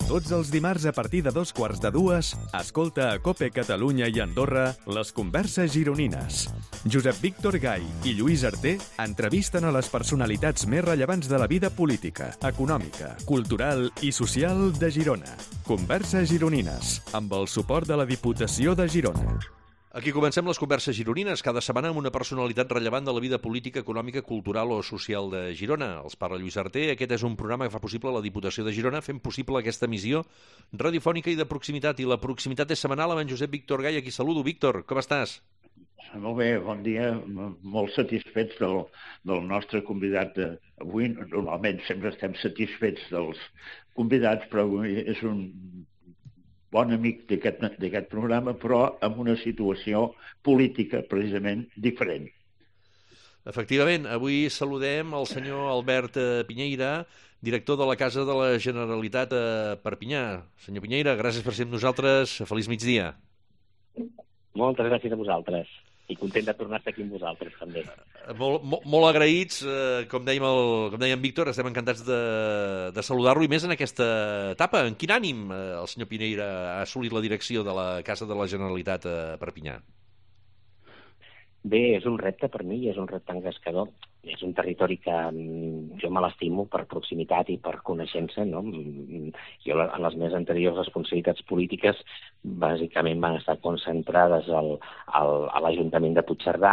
Tots els dimarts a partir de 2:15, escolta a COPE Catalunya i Andorra les converses gironines. Josep Víctor Gai i Lluís Arter entrevisten a les personalitats més rellevants de la vida política, econòmica, cultural i social de Girona. Converses gironines, amb el suport de la Diputació de Girona. Aquí comencem les converses gironines, cada setmana amb una personalitat rellevant de la vida política, econòmica, cultural o social de Girona. Els parla Lluís Arter. Aquest és un programa que fa possible la Diputació de Girona, fent possible aquesta missió radiofònica i de proximitat. I la proximitat és setmanal amb en Josep Víctor Gai. Aquí saludo. Víctor, com estàs? Molt bé, bon dia. Molt satisfets del nostre convidat avui. Normalment sempre estem satisfets dels convidats, però avui és un bon amic d'aquest programa, però amb una situació política precisament diferent. Efectivament, avui saludem el senyor Albert Piñeira, director de la Casa de la Generalitat a Perpinyà. Senyor Piñeira, gràcies per ser amb nosaltres. Feliç migdia. Moltes gràcies a vosaltres. I content de tornar a estar aquí amb vosaltres, també. Molt agraïts, com deia en Víctor, estem encantats de saludar-lo, i més en aquesta etapa. En quin ànim el senyor Piñeira ha assolit la direcció de la Casa de la Generalitat a Perpinyà? Bé, és un repte per mi, és un repte engrescador. És un territori que jo me l'estimo per proximitat i per coneixença, no? Jo, en les meves anteriors responsabilitats polítiques, bàsicament van estar concentrades a l'Ajuntament de Puigcerdà,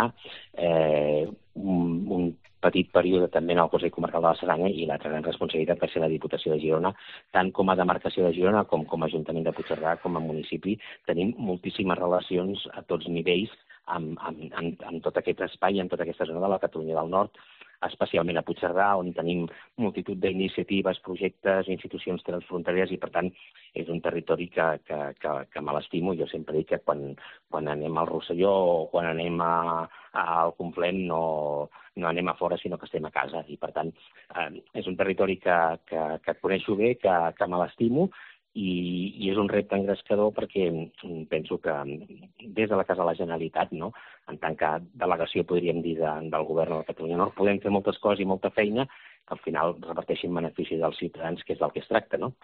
un petit període també en el Consell Comarcal de la Cerdanya, i l'altra gran responsabilitat va ser la Diputació de Girona, tant com a demarcació de Girona com a Ajuntament de Puigcerdà, com a municipi. Tenim moltíssimes relacions a tots nivells amb tot aquest espai, amb tota aquesta zona de la Catalunya del Nord, especialment a Puigcerdà, on tenim multitud d'iniciatives, projectes, institucions transfrontereres, i per tant és un territori que me l'estimo. Jo sempre dic que quan anem al Rosselló o quan anem al Conflent no anem a fora, sinó que estem a casa, i per tant és un territori que coneixo bé, que me l'estimo, i és un repte engrescador perquè penso que des de la Casa de la Generalitat, no, en tant que delegació, podríem dir, del govern de la Catalunya Nord, podem fer moltes coses i molta feina que al final reparteixin beneficis als ciutadans, que és del que es tracta, no?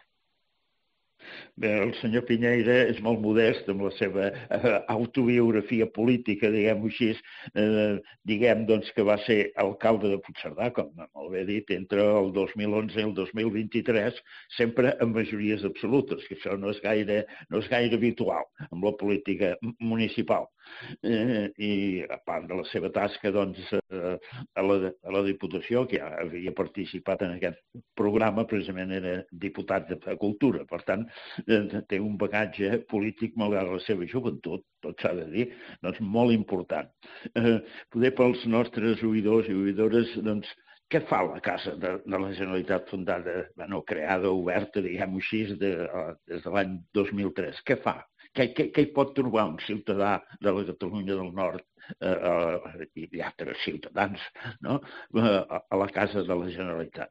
Bé, el senyor Piñeira és molt modest amb la seva autobiografia política, diguem-ho així. Diguem, doncs, que va ser alcalde de Puigcerdà, com molt bé dit, entre el 2011 i el 2023, sempre amb majories absolutes, que això no és gaire habitual amb la política municipal. I a part de la seva tasca, doncs, a la Diputació, que ja havia participat en aquest programa, precisament era diputat de Cultura. Per tant, té un bagatge polític, malgrat la seva joventut, tot s'ha de dir, doncs molt important. Poder pels nostres oïdors i oïdores, doncs, què fa la Casa de la Generalitat fundada, creada, oberta, diguem-ho així, des de l'any 2003? Què fa? Què hi pot trobar un ciutadà de la Catalunya del Nord i altres ciutadans, no?, a la Casa de la Generalitat?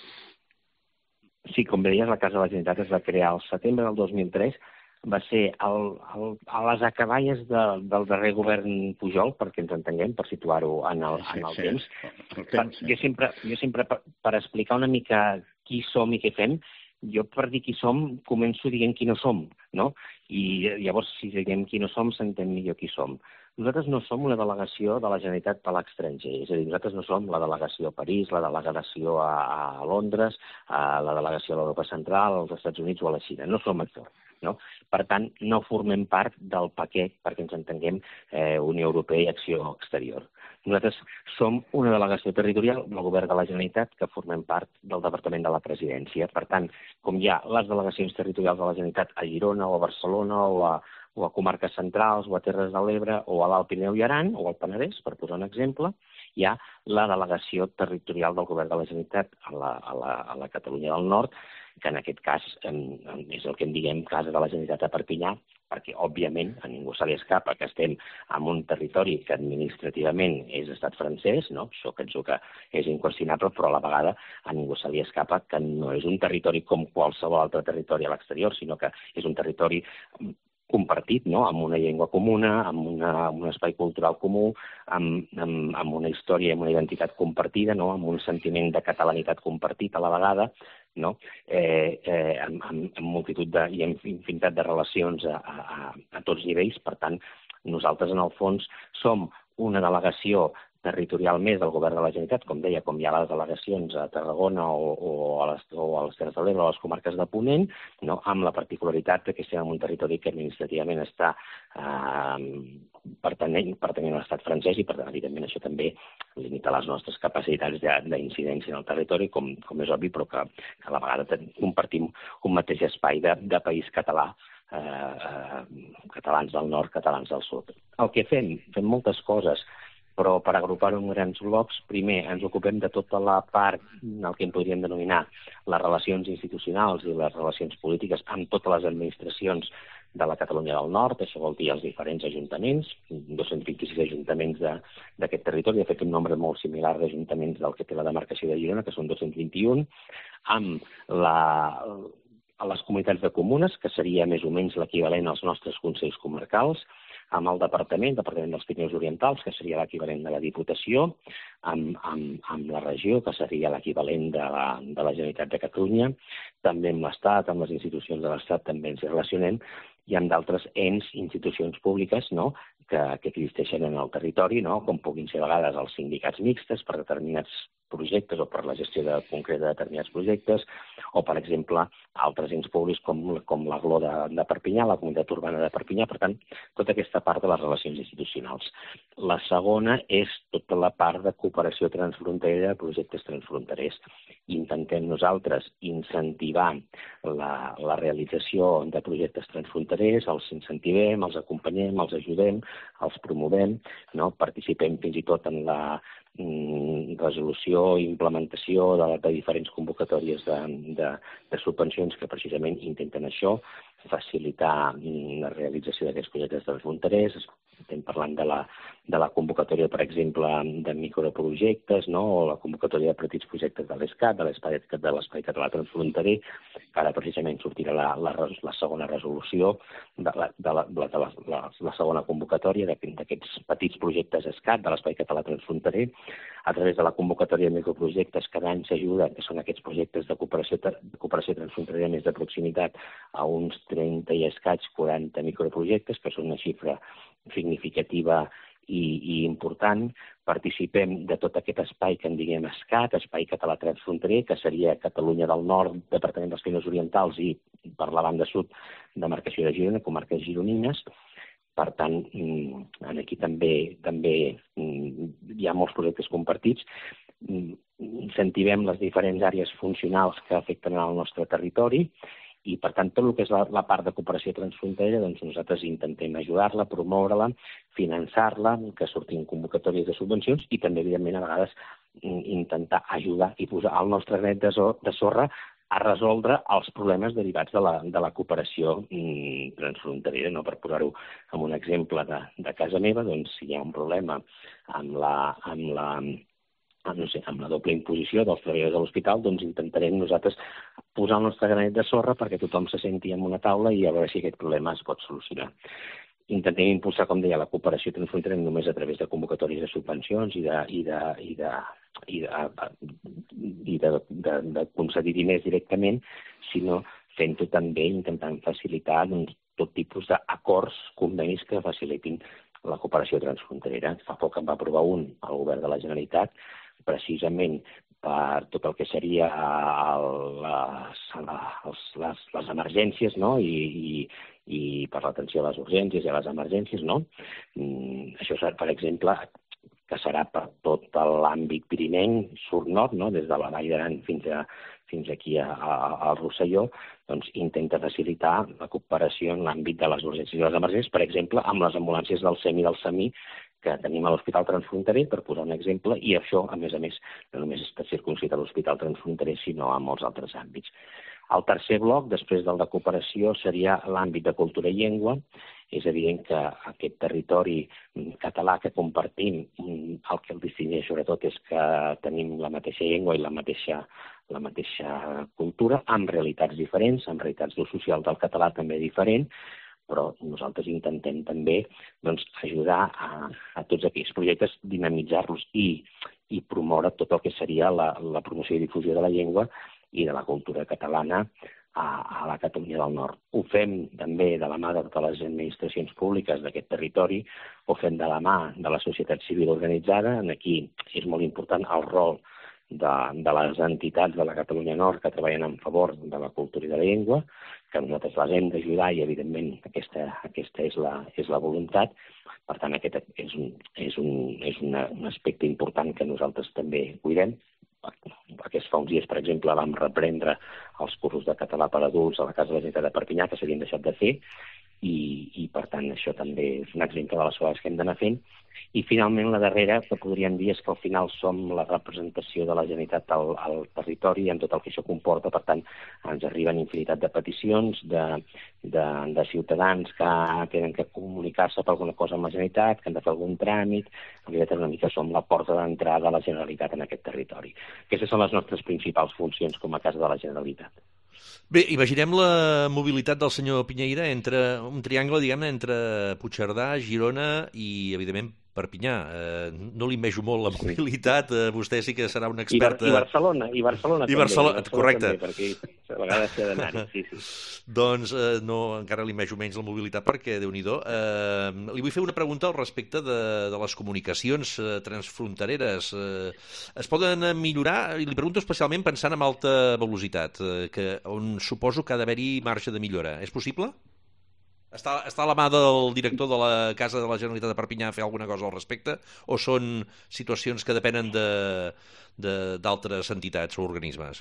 Sí, com deies, la Casa de la Generalitat es va crear al setembre del 2003, va ser a les acaballes del darrer govern Pujol, perquè ens entenguem, per situar-ho en el temps. Jo sempre, per explicar una mica qui som i què fem, jo per dir qui som començo dient qui no som, no? I llavors, si diguem qui no som, s'entén millor qui som. Nosaltres no som una delegació de la Generalitat per l'estranger, és a dir, nosaltres no som la delegació a París, la delegació a Londres, la delegació a l'Europa Central, als Estats Units o a la Xina. No som això, no? Per tant, no formem part del paquet, perquè ens entenguem, Unió Europea i Acció Exterior. Nosaltres som una delegació territorial del Govern de la Generalitat que formem part del Departament de la Presidència. Per tant, com hi ha les delegacions territorials de la Generalitat a Girona o a Barcelona o a comarques centrals o a Terres de l'Ebre o a l'Alt Pirineu i Aran o al Penedès, per posar un exemple, hi ha la delegació territorial del Govern de la Generalitat a la Catalunya del Nord, que en aquest cas és el que en diguem Casa de la Generalitat a Perpinyà, perquè, òbviament, a ningú se li escapa que estem en un territori que administrativament és estat francès, no? Això penso que és inqüestionable, però a la vegada a ningú se li escapa que no és un territori com qualsevol altre territori a l'exterior, sinó que és un territori compartit, no?, amb una llengua comuna, amb un espai cultural comú, amb una història i amb una identitat compartida, no?, amb un sentiment de catalanitat compartit a la vegada, no? Amb multitud i amb infinitat de relacions a tots nivells. Per tant, nosaltres, en el fons, som una delegació territorial més del Govern de la Generalitat, com deia, com hi ha les delegacions a Tarragona o a les Terres de l'Ebre o a les comarques de Ponent, no? Amb la particularitat que estem en un territori que administrativament està pertanyent a l'estat francès i, per tant, evidentment, això també limita les nostres capacitats d'incidència en el territori, com és obvi, però que a la vegada compartim un mateix espai de país català, catalans del nord, catalans del sud. El que fem moltes coses, però per agrupar-ho en grans blocs, primer ens ocupem de tota la part, el que en podríem denominar les relacions institucionals i les relacions polítiques amb totes les administracions de la Catalunya del Nord. Això vol dir els diferents ajuntaments, 226 ajuntaments d'aquest territori, de fet un nombre molt similar d'ajuntaments del que té la demarcació de Girona, que són 221, amb les comunitats de comunes, que seria més o menys l'equivalent als nostres consells comarcals, amb el Departament dels Pirineus Orientals, que seria l'equivalent de la Diputació, amb la regió, que seria l'equivalent de la Generalitat de Catalunya, també amb l'Estat, amb les institucions de l'Estat també ens relacionem, i amb d'altres ens, institucions públiques, no?, que existeixen en el territori, no?, com puguin ser a vegades els sindicats mixtes per determinats projectes o per la gestió concreta de determinats projectes, o, per exemple, altres ens públics com l'Agló de Perpinyà, la Comunitat Urbana de Perpinyà. Per tant, tota aquesta part de les relacions institucionals. La segona és tota la part de cooperació transfronterera de projectes transfronterers. Intentem nosaltres incentivar la realització de projectes transfronterers, els incentivem, els acompanyem, els ajudem, els promovem, no? Participem fins i tot en la resolució i implementació de diferents convocatòries de subvencions que precisament intenten això, facilitar la realització d'aquests projectes transfronterers. Estem parlant de la convocatòria, per exemple, de microprojectes, no? O la convocatòria de petits projectes de l'ESCAT, de l'Espai Català Transfronterer, que ara precisament sortirà la segona resolució la segona convocatòria d'aquests petits projectes ESCAT de l'Espai Català Transfronterer. A través de la convocatòria de microprojectes cada any s'ajuda, que són aquests projectes de cooperació transfronterera més de proximitat, a uns 30 i escaig 40 microprojectes, que són una xifra significativa i important. Participem de tot aquest espai que en diguem ESCAT, Espai Català Transfronterer, que seria Catalunya del Nord, Departament dels Pirineus Orientals i, per la banda sud, demarcació de Girona, comarques gironines. Per tant, aquí també hi ha molts projectes compartits. Incentivem les diferents àrees funcionals que afecten el nostre territori i, per tant, tot el que és la part de cooperació transfronterera, doncs nosaltres intentem ajudar-la, promoure-la, finançar-la, que surtin convocatòries de subvencions i també, evidentment, a vegades intentar ajudar i posar el nostre granet de sorra a resoldre els problemes derivats de la cooperació transfronterera. No? Per posar-ho amb un exemple de casa meva, doncs, si hi ha un problema amb la doble imposició dels treballadors de l'hospital, doncs intentarem nosaltres posar el nostre granet de sorra perquè tothom se senti en una taula i a veure si aquest problema es pot solucionar. Intentem impulsar, com deia, la cooperació transfronterera només a través de convocatòries de subvencions i de concedir diners directament, sinó fent-ho també intentant facilitar tot tipus d'acords, convenis que facilitin la cooperació transfronterera. Fa poc en va aprovar un al Govern de la Generalitat, precisament per tot el que seria les emergències, no? I per l'atenció a les urgències i a les emergències, no? Això, per exemple, que serà per tot l'àmbit pirinenc, sud-nord, no? Des de la Vall d'Aran fins aquí al Rosselló, doncs intenta facilitar la cooperació en l'àmbit de les urgències i les emergències, per exemple, amb les ambulàncies del SEMI i del SAMI que tenim a l'Hospital Transfronterer, per posar un exemple, i això, a més, no només està circumscrit a l'Hospital Transfronterer, sinó a molts altres àmbits. El tercer bloc, després del de cooperació, seria l'àmbit de cultura i llengua. És evident que aquest territori català que compartim, el que el distingeix sobretot és que tenim la mateixa llengua i la mateixa cultura, amb realitats diferents, amb realitats d'ús social del català també diferent, però nosaltres intentem també ajudar a tots aquells projectes, dinamitzar-los i promoure tot el que seria la promoció i difusió de la llengua i de la cultura catalana a la Catalunya del Nord. Ho fem també de la mà de totes les administracions públiques d'aquest territori, ho fem de la mà de la societat civil organitzada. Aquí és molt important el rol de les entitats de la Catalunya Nord que treballen en favor de la cultura i de la llengua, que nosaltres les hem d'ajudar i, evidentment, aquesta és la voluntat. Per tant, aquest és un aspecte important que nosaltres també cuidem. Aquests fa uns dies, per exemple, vam reprendre els cursos de català per adults a la Casa de la Generalitat de Perpinyà, que s'havien deixat de fer, i per tant això també és un exemple de les coses que hem d'anar fent. I finalment la darrera que podríem dir és que al final som la representació de la Generalitat al territori amb tot el que això comporta. Per tant, ens arriben infinitat de peticions de ciutadans que tenen que comunicar-se per alguna cosa amb la Generalitat, que han de fer algun tràmit. En realitat una mica som la porta d'entrada de la Generalitat en aquest territori. Aquestes són les nostres principals funcions com a Casa de la Generalitat. Bé, imaginem la mobilitat del senyor Piñeira entre un triangle, diguem-ne, entre Puigcerdà, Girona i, evidentment, Perpinyà. No li envejo molt la mobilitat, vostè sí que serà un expert... I Barcelona també. Barcelona, correcte. També, perquè a vegades s'ha d'anar-hi, sí. Doncs no, encara li envejo menys la mobilitat perquè, Déu-n'hi-do. Li vull fer una pregunta al respecte de les comunicacions transfrontereres. Es poden millorar? I li pregunto especialment pensant en alta velocitat, on suposo que ha d'haver-hi marge de millora. És possible? Està a la mà del director de la Casa de la Generalitat de Perpinyà fer alguna cosa al respecte, o són situacions que depenen d'altres entitats o organismes?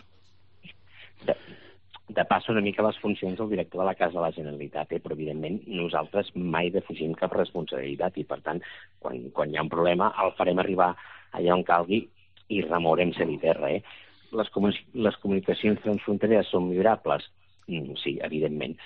Depassa una mica les funcions del director de la Casa de la Generalitat, però evidentment nosaltres mai defugim cap responsabilitat i per tant quan hi ha un problema el farem arribar allà on calgui i remourem cel i terra. Les comunicacions transfrontereres són millorables? Sí, evidentment.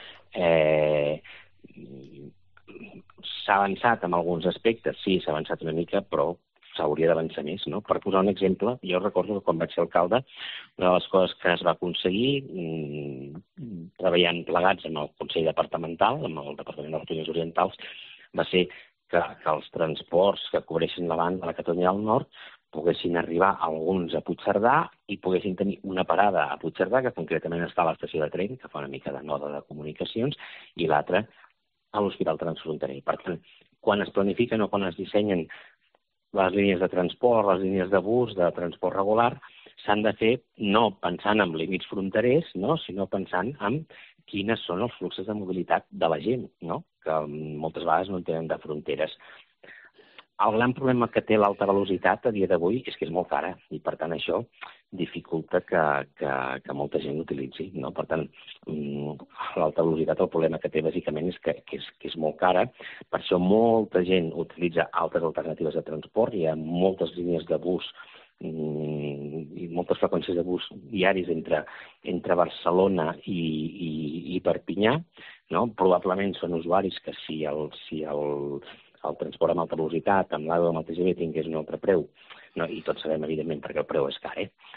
S'ha avançat en alguns aspectes, sí, s'ha avançat una mica, però s'hauria d'avançar més, no? Per posar un exemple, jo recordo que quan vaig ser alcalde, una de les coses que es va aconseguir, treballant plegats amb el Consell Departamental, amb el Departament de les Regions Orientals, va ser que els transports que cobreixen la banda de la Catalunya del Nord poguessin arribar alguns a Puigcerdà i poguessin tenir una parada a Puigcerdà, que concretament està a l'estació de tren, que fa una mica de noda de comunicacions, i l'altra a l'Hospital Transfronterer. Per tant, quan es planifiquen o quan es dissenyen les línies de transport, les línies de bus, de transport regular, s'han de fer no pensant en límits fronterers, no? Sinó pensant en quines són els fluxos de mobilitat de la gent, no? Que moltes vegades no tenen de fronteres. El gran problema que té l'alta velocitat a dia d'avui és que és molt cara i, per tant, això dificulta que molta gent l'utilitzi, no? Per tant, l'alta velocitat, el problema que té bàsicament és que és molt cara. Per això molta gent utilitza altres alternatives de transport. Hi ha moltes línies de bus i moltes freqüències de bus diaris entre Barcelona i Perpinyà, no? Probablement són usuaris que si el transport amb alta velocitat, amb l'AVE o amb el TGV tingués un altre preu, no? I tots sabem, evidentment, perquè el preu és car,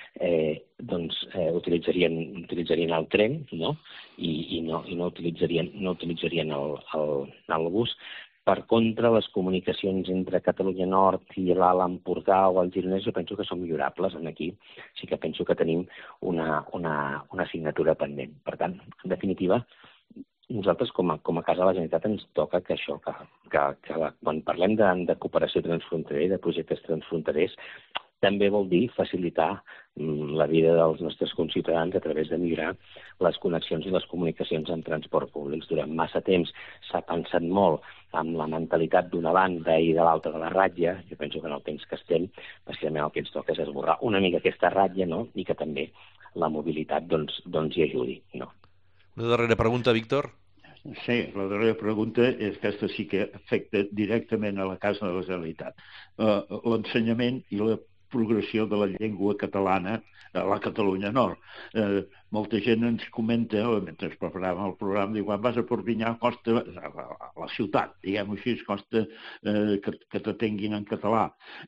doncs utilitzarien el tren, no? I no utilitzarien el bus. Per contra, les comunicacions entre Catalunya Nord i l'Alt Empordà o el Gironès jo penso que són millorables. Aquí sí que penso que tenim una assignatura pendent. Per tant, en definitiva, nosaltres com a Casa de la Generalitat ens toca que això, que quan parlem de cooperació transfronterera i de projectes transfronterers, també vol dir facilitar la vida dels nostres conciutadans a través de millorar les connexions i les comunicacions en transport públics. Durant massa temps s'ha pensat molt amb la mentalitat d'una banda i de l'altra de la ratlla. Jo penso que en el temps que estem, bàsicament el que ens toca és esborrar una mica aquesta ratlla, no? I que també la mobilitat doncs hi ajudi, no? Una darrera pregunta, Víctor. Sí, la darrera pregunta és que aquesta sí que afecta directament a la Casa de la Generalitat. L'ensenyament i la progressió de la llengua catalana a la Catalunya Nord. Molta gent ens comenta, mentre preparàvem el programa, diu, quan vas a Perpinyà costa, a la ciutat, diguem-ho així, costa que t'atenguin en català.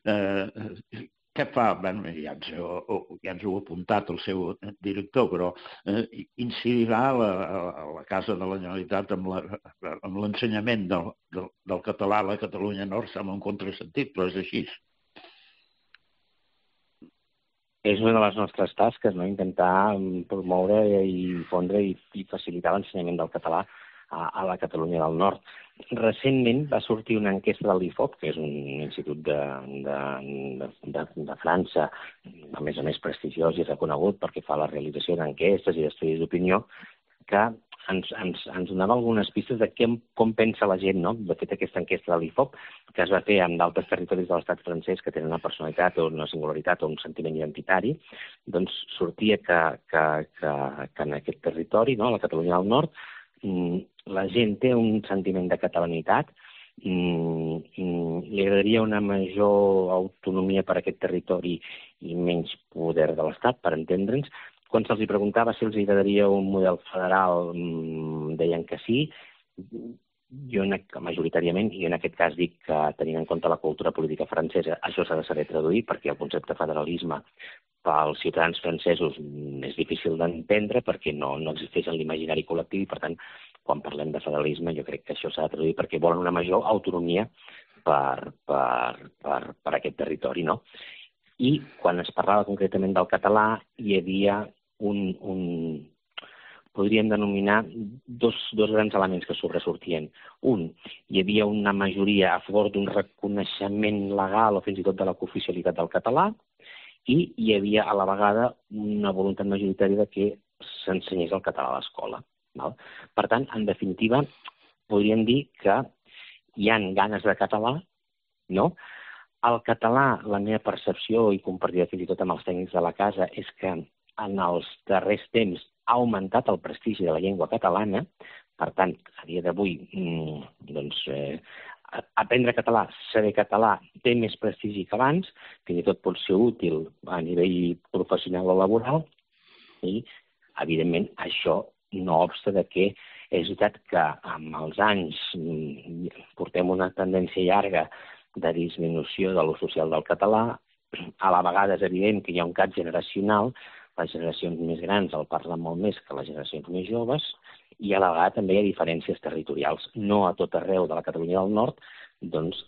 Què fa? Bé, ja ens ho ha apuntat el seu director, però incidirà la Casa de la Generalitat amb l'ensenyament del català a la Catalunya Nord, sembla un contrasentit, però és així. És una de les nostres tasques, no? Intentar promoure i difondre i facilitar l'ensenyament del català a la Catalunya del Nord. Recentment va sortir una enquesta de l'IFOP, que és un institut de França, a més prestigiós i reconegut perquè fa la realització d'enquestes i d'estudis d'opinió, que ens donava algunes pistes de com pensa la gent, no? De fet, aquesta enquesta de l'IFOP, que es va fer en d'altres territoris de l'estat francès que tenen una personalitat o una singularitat o un sentiment identitari, doncs sortia que en aquest territori, no? A la Catalunya del Nord, la gent té un sentiment de catalanitat, li agradaria una major autonomia per a aquest territori i menys poder de l'Estat, per entendre'ns. Quan se'ls preguntava si els agradaria un model federal, deien que sí. Jo majoritàriament, i en aquest cas dic que tenint en compte la cultura política francesa, això s'ha de saber traduir perquè el concepte federalisme pels ciutadans francesos és difícil d'entendre perquè no existeix en l'imaginari col·lectiu i, per tant, quan parlem de federalisme jo crec que això s'ha de traduir perquè volen una major autonomia per aquest territori, no? I quan es parlava concretament del català hi havia podríem denominar dos grans elements que sobresortien. Un, hi havia una majoria a favor d'un reconeixement legal o fins i tot de la cooficialitat del català i hi havia a la vegada una voluntat majoritària de que s'ensenyés el català a l'escola. Per tant, en definitiva, podríem dir que hi ha ganes de català, no? El català, la meva percepció i compartida fins i tot amb els tècnics de la casa, és que en els darrers temps ha augmentat el prestigi de la llengua catalana. Per tant, a dia d'avui, aprendre català, saber català, té més prestigi que abans, fins i tot pot ser útil a nivell professional o laboral, i, evidentment, això no obsta de que és veritat que amb els anys portem una tendència llarga de disminució de l'ús social del català. A la vegada és evident que hi ha un canvi generacional, les generacions més grans el parlen molt més que les generacions més joves, i a la vegada també hi ha diferències territorials. No a tot arreu de la Catalunya del Nord doncs,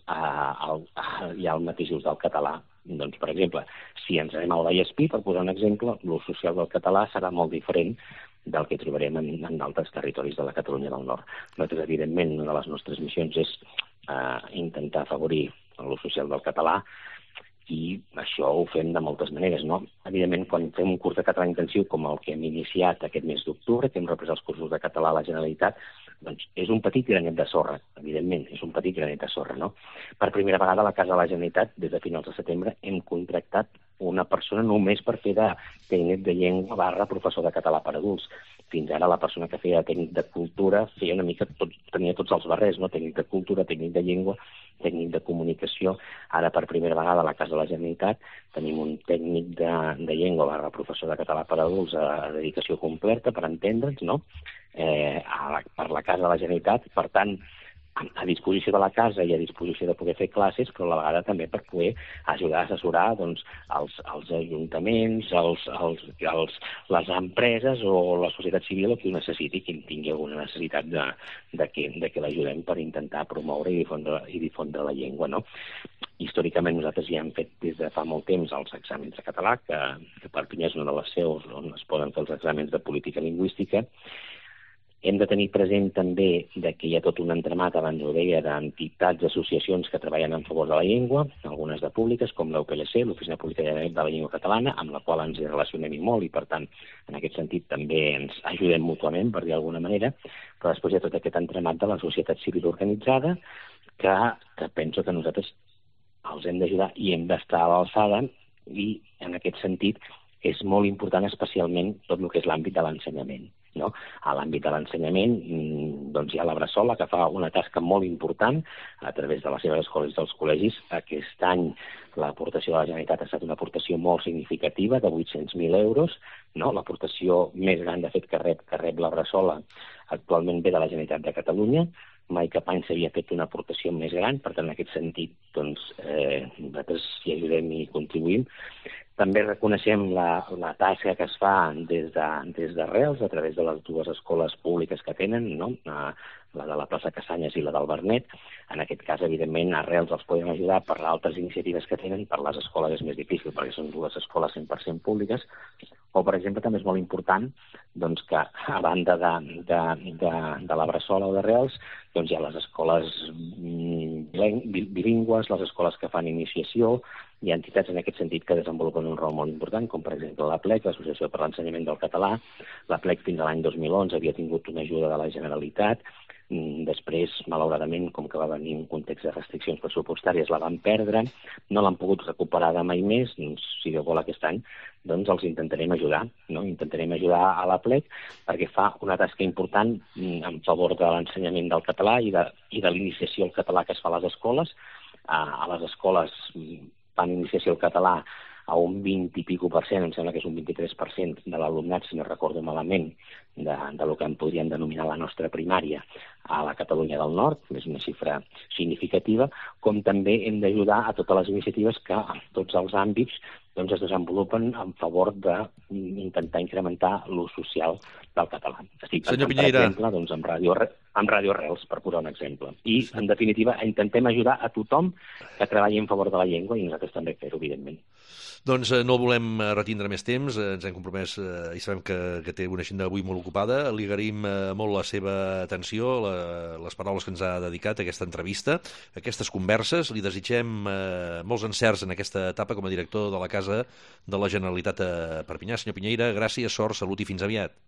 hi ha el mateix ús del català. Doncs, per exemple, si ens anem al Vallespí, per posar un exemple, l'ús social del català serà molt diferent del que trobarem en altres territoris de la Catalunya del Nord. Nosaltres, evidentment, una de les nostres missions és intentar afavorir l'ús social del català, i això ho fem de moltes maneres, no? Evidentment, quan fem un curs de català intensiu com el que hem iniciat aquest mes d'octubre, que hem reprès els cursos de català a la Generalitat, doncs és un petit granet de sorra, evidentment, és un petit granet de sorra, no? Per primera vegada a la Casa de la Generalitat, des de finals de setembre, hem contractat una persona només per fer de tècnic de llengua / professor de català per adults. Fins ara la persona que feia tècnic de cultura feia una mica tenia tots els barrers, no? Tècnic de cultura, tècnic de llengua, tècnic de comunicació. Ara, per primera vegada, a la Casa de la Generalitat tenim un tècnic de llengua / professor de català per adults a dedicació completa, per entendre'ns, no? Per la Casa de la Generalitat, per tant, a disposició de la casa i a disposició de poder fer classes, però a la vegada també per poder ajudar a assessorar doncs, els ajuntaments, les empreses o la societat civil o qui ho necessiti, qui tingui alguna necessitat de que l'ajudem per intentar promoure i difondre la llengua, no? Històricament nosaltres ja hem fet des de fa molt temps els exàmens de català, que Perpinyà és una de les seus on es poden fer els exàmens de política lingüística. Hem de tenir present també que hi ha tot un entramat, abans ho deia, d'entitats, associacions que treballen en favor de la llengua, algunes de públiques, com l'UPLC, l'Oficina Pública de la Llengua Catalana, amb la qual ens relacionem i molt, i per tant, en aquest sentit també ens ajudem mútuament, per dir d'alguna manera, però després hi ha tot aquest entramat de la societat civil organitzada, que penso que nosaltres els hem d'ajudar i hem d'estar a l'alçada, i en aquest sentit és molt important especialment tot el que és l'àmbit de l'ensenyament. No? A l'àmbit de l'ensenyament doncs hi ha la Bressola, que fa una tasca molt important a través de les seves escoles i dels col·legis. Aquest any l'aportació de la Generalitat ha estat una aportació molt significativa de 800.000 euros. No? L'aportació més gran, de fet, que rep la Bressola actualment ve de la Generalitat de Catalunya. Mai cap any s'havia fet una aportació més gran, per tant, en aquest sentit, doncs, nosaltres hi ajudem i contribuïm. També reconeixem la tasca que es fa des d'Arrels, a través de les dues escoles públiques que tenen, no? La de la plaça Cassanyes i la del Bernet. En aquest cas, evidentment, Arrels els podem ajudar per altres iniciatives que tenen, per les escoles és més difícil, perquè són dues escoles 100% públiques, o, per exemple, també és molt important doncs, que, a banda de la Bressola o d'Arrels, doncs hi ha les escoles bilingües, les escoles que fan iniciació, hi ha entitats en aquest sentit que desenvolupen un rol molt important, com per exemple la PLEC, l'Associació per l'Ensenyament del Català. La PLEC fins a l'any 2011 havia tingut una ajuda de la Generalitat. Després, malauradament, com que va venir un context de restriccions pressupostàries, la van perdre, no l'han pogut recuperar de mai més, doncs, si Déu vol aquest any, doncs els intentarem ajudar, no? Intentarem ajudar a la PLEC perquè fa una tasca important en favor de l'ensenyament del català i de l'iniciació al català que es fa a les escoles. A les escoles fan iniciació al català a un 20 i pico %, em sembla que és un 23% de l'alumnat, si no recordo malament, del que en podríem denominar la nostra primària a la Catalunya del Nord, és una xifra significativa, com també hem d'ajudar a totes les iniciatives que en tots els àmbits doncs, es desenvolupen en favor d'intentar incrementar l'ús social del català. Estic pensant, per exemple, doncs, en Ràdio Arrels, per posar un exemple. I, en definitiva, intentem ajudar a tothom que treballi en favor de la llengua i nosaltres també fer-ho, evidentment. Doncs no volem retindre més temps, ens hem compromès i sabem que té una agenda avui molt ocupada. Li agraïm molt la seva atenció, les paraules que ens ha dedicat a aquesta entrevista, a aquestes converses. Li desitgem molts encerts en aquesta etapa com a director de la Casa de la Generalitat a Perpinyà. Senyor Piñeira, gràcies, sort, salut i fins aviat.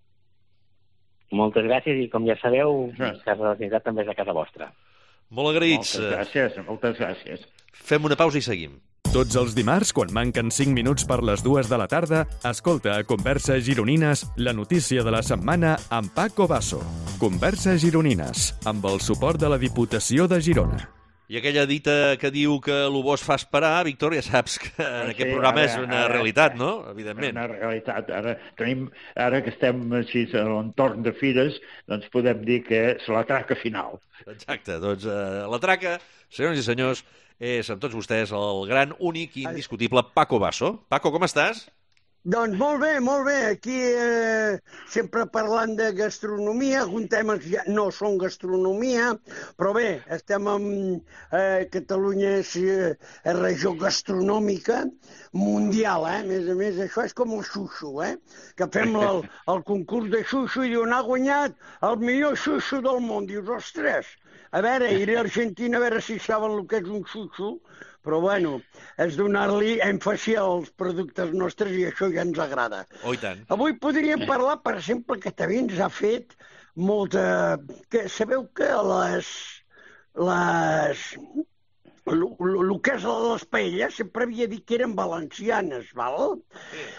Moltes gràcies i, com ja sabeu, Casa de la Generalitat també és a casa vostra. Molt agraïts. Moltes gràcies. Fem una pausa i seguim. Tots els dimarts, quan manquen 5 minuts per les 2 de la tarda, escolta a Converses Gironines la notícia de la setmana amb Paco Basso. Converses Gironines, amb el suport de la Diputació de Girona. I aquella dita que diu que el bo es fa esperar, Víctor, ja saps que en aquest programa és una realitat, no? Evidentment. Una realitat. Ara que estem així a l'entorn de fires, doncs podem dir que és la traca final. Exacte, doncs la traca, senyors i senyors, és amb tots vostès el gran, únic i indiscutible Paco Basso. Paco, com estàs? Doncs molt bé. Aquí sempre parlant de gastronomia, alguns temes ja no són gastronomia, però bé, estem en Catalunya, és regió gastronòmica mundial, A més, això és com el xuxo, que fem el concurs de xuxo i diuen, ha guanyat el millor xuxo del món. Dius, ostres, a veure, iré a Argentina a veure si saben el que és un xuxo, però bueno, és donar-li èmfasi als productes nostres i això ja ens agrada. Oh, i tant. Avui podríem parlar, per exemple, que també ens ha fet molta... Sabeu que el que és les paelles sempre havia dit que eren valencianes, val? Sí.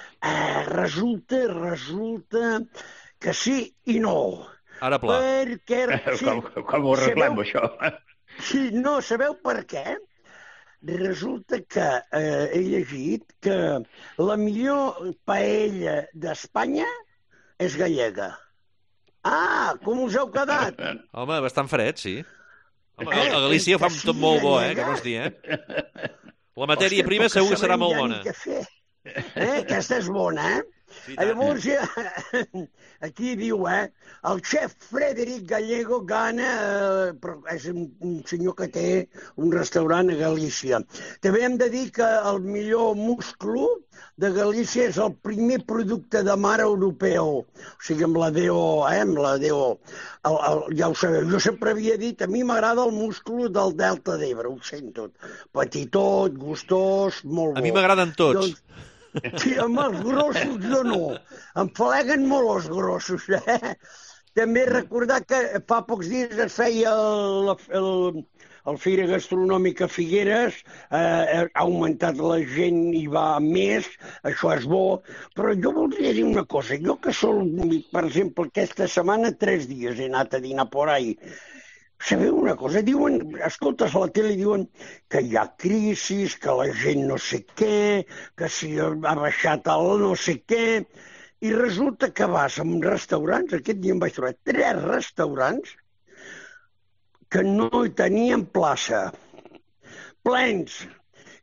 Resulta que sí i no. Ara pla. Sí, com ho arreglem, això? Sí, no, sabeu per què? Resulta que he llegit que la millor paella d'Espanya és gallega. Ah, com us heu quedat? Home, bastant fred, sí. Home, a Galícia ho fan tot molt bo, que vols dir, La matèria prima segur que serà molt bona. Aquesta és bona, Sí, llavors, aquí diu, el xef Frederic Gallego Gana, és un senyor que té un restaurant a Galícia. També hem de dir que el millor musclo de Galícia és el primer producte de mar europeu. O sigui, amb la DO, ja ho sabeu. Jo sempre havia dit, a mi m'agrada el musclo del Delta d'Ebre, ho sento. Petitot, gustós, molt bo. A mi m'agraden tots. Sí, amb els grossos jo no. Em faleguen molt els grossos, També recordar que fa pocs dies es feia el Fira Gastronòmica Figueres, ha augmentat la gent i va més, això és bo, però jo voldria dir una cosa, jo que per exemple, aquesta setmana 3 dies he anat a dinar por ahí. Sabeu una cosa? Diuen, escoltes a la tele, diuen que hi ha crisis, que la gent no sé què, que si ha baixat el no sé què, i resulta que vas a restaurants, aquest dia em vaig trobar 3 restaurants que no hi tenien plaça, plens,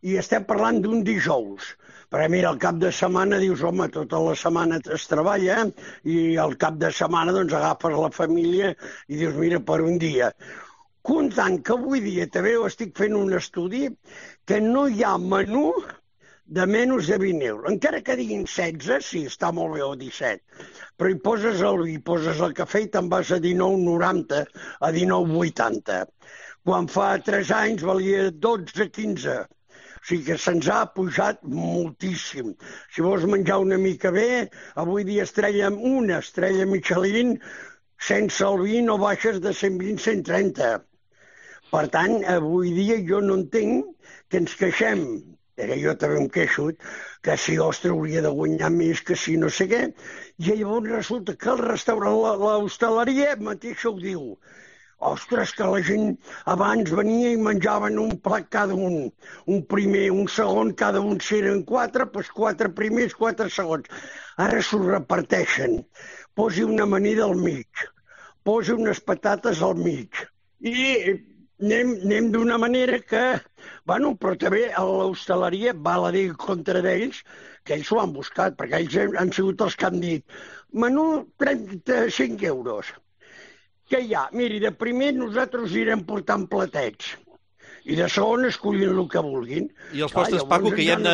i estem parlant d'un dijous. Perquè mira, al cap de setmana dius, home, tota la setmana es treballa i al cap de setmana doncs agafes la família i dius, mira, per un dia. Comptant que avui dia també estic fent un estudi que no hi ha menú de menys de 20 euros. Encara que diguin 16, sí, està molt bé, o 17. Però hi poses el vi, poses el cafè i te'n vas a 19,90, a 19,80. Quan fa 3 anys valia 12,15. O sigui que se'ns ha pujat moltíssim. Si vols menjar una mica bé, avui dia una estrella Michelin, sense el vi no baixes de 120-130. Per tant, avui dia jo no entenc que ens queixem, perquè jo també em queixo, que si, ostres, hauria de guanyar més, que si no sé què. I llavors resulta que el restaurant, l'hostaleria mateixa ho diu. Ostres, que la gent abans venia i menjaven un plat cada un. Un primer, un segon, cada un eren 4, doncs 4 primers, 4 segons. Ara s'ho reparteixen. Posi una amanida al mig, posi unes patates al mig. I anem d'una manera que, bueno, però també a l'hostaleria val a dir contra d'ells, que ells s'ho han buscat, perquè ells han sigut els que han dit menú 35 euros. Què hi ha? Miri, de primer nosaltres irem portant platets i de segon escollint el que vulguin. I els postres, Paco, que hi hem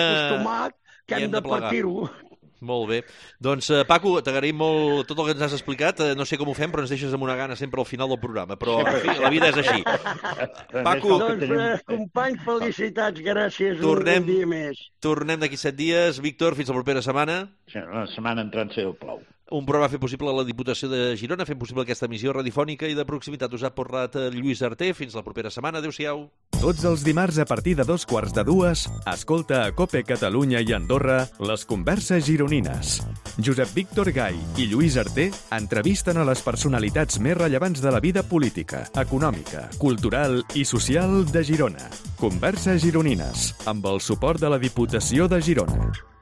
hem de partir-ho. Molt bé. Doncs, Paco, t'agraïm molt tot el que ens has explicat. No sé com ho fem, però ens deixes amb una gana sempre al final del programa. Però, en fi, la vida és així. Paco... Doncs, companys, felicitats, gràcies. Un dia més. Tornem d'aquí 7 dies. Víctor, fins la propera setmana. Sí, la setmana entrant si Déu plau. Un programa fet possible a la Diputació de Girona, fent possible aquesta emissió radiofònica i de proximitat. Us ha parlat Lluís Arté. Fins la propera setmana. Adéu-siau. Tots els dimarts a partir de 2:45, escolta a COPE Catalunya i Andorra les converses gironines. Josep Víctor Gai i Lluís Arté entrevisten a les personalitats més rellevants de la vida política, econòmica, cultural i social de Girona. Converses gironines, amb el suport de la Diputació de Girona.